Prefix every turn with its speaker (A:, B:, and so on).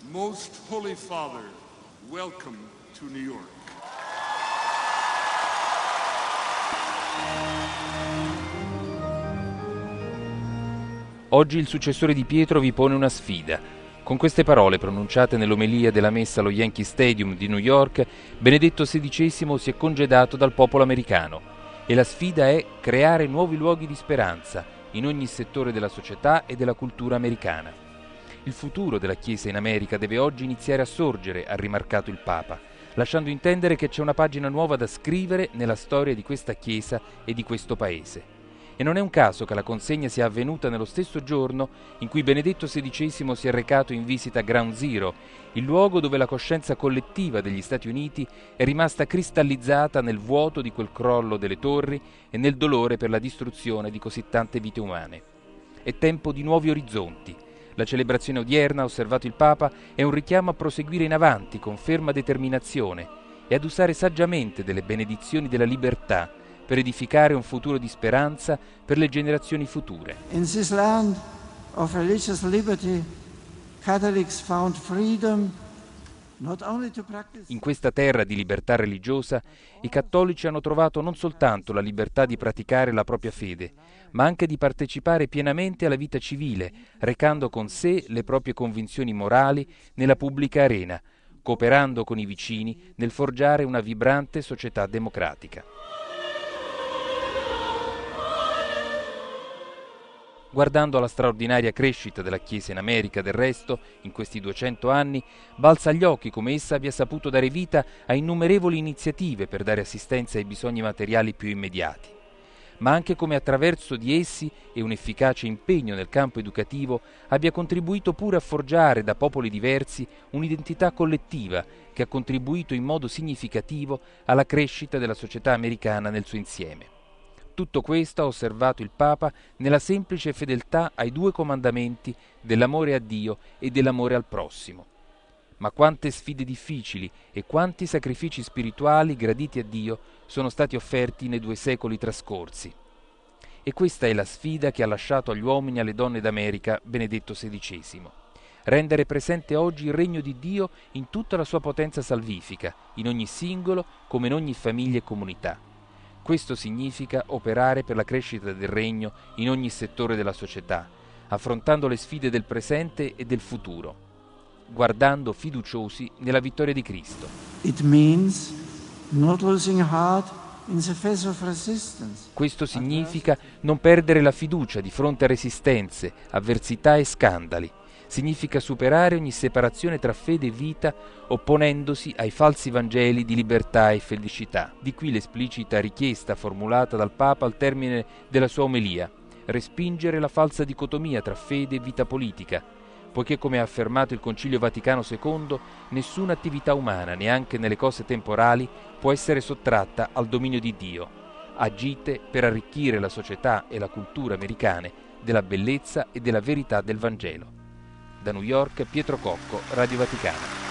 A: Most Holy Father, welcome to New York.
B: Oggi il successore di Pietro vi pone una sfida. Con queste parole pronunciate nell'omelia della messa allo Yankee Stadium di New York, Benedetto XVI si è congedato dal popolo americano e la sfida è creare nuovi luoghi di speranza in ogni settore della società e della cultura americana. Il futuro della Chiesa in America deve oggi iniziare a sorgere, ha rimarcato il Papa, lasciando intendere che c'è una pagina nuova da scrivere nella storia di questa Chiesa e di questo Paese. E non è un caso che la consegna sia avvenuta nello stesso giorno in cui Benedetto XVI si è recato in visita a Ground Zero, il luogo dove la coscienza collettiva degli Stati Uniti è rimasta cristallizzata nel vuoto di quel crollo delle torri e nel dolore per la distruzione di così tante vite umane. È tempo di nuovi orizzonti. La celebrazione odierna, ha osservato il Papa, è un richiamo a proseguire in avanti con ferma determinazione e ad usare saggiamente delle benedizioni della libertà per edificare un futuro di speranza per le generazioni future.
C: In this land of religious liberty, Catholics found freedom not only to practice.
B: In questa terra di libertà religiosa, i cattolici hanno trovato non soltanto la libertà di praticare la propria fede, ma anche di partecipare pienamente alla vita civile, recando con sé le proprie convinzioni morali nella pubblica arena, cooperando con i vicini nel forgiare una vibrante società democratica. Guardando alla straordinaria crescita della Chiesa in America, del resto, in questi 200 anni, balza agli occhi come essa abbia saputo dare vita a innumerevoli iniziative per dare assistenza ai bisogni materiali più immediati, ma anche come attraverso di essi e un efficace impegno nel campo educativo abbia contribuito pure a forgiare da popoli diversi un'identità collettiva che ha contribuito in modo significativo alla crescita della società americana nel suo insieme. Tutto questo ha osservato il Papa nella semplice fedeltà ai due comandamenti dell'amore a Dio e dell'amore al prossimo. Ma quante sfide difficili e quanti sacrifici spirituali graditi a Dio sono stati offerti nei 2 secoli trascorsi. E questa è la sfida che ha lasciato agli uomini e alle donne d'America Benedetto XVI. Rendere presente oggi il regno di Dio in tutta la sua potenza salvifica, in ogni singolo come in ogni famiglia e comunità. Questo significa operare per la crescita del regno in ogni settore della società, affrontando le sfide del presente e del futuro, guardando fiduciosi nella vittoria di Cristo.
C: It means not losing heart in the face of resistance.
B: Questo significa non perdere la fiducia di fronte a resistenze, avversità e scandali. Significa superare ogni separazione tra fede e vita, opponendosi ai falsi vangeli di libertà e felicità. Di qui l'esplicita richiesta formulata dal Papa al termine della sua omelia: respingere la falsa dicotomia tra fede e vita politica, poiché, come ha affermato il Concilio Vaticano II, nessuna attività umana, neanche nelle cose temporali, può essere sottratta al dominio di Dio. Agite per arricchire la società e la cultura americane della bellezza e della verità del Vangelo. Da New York, Pietro Cocco, Radio Vaticana.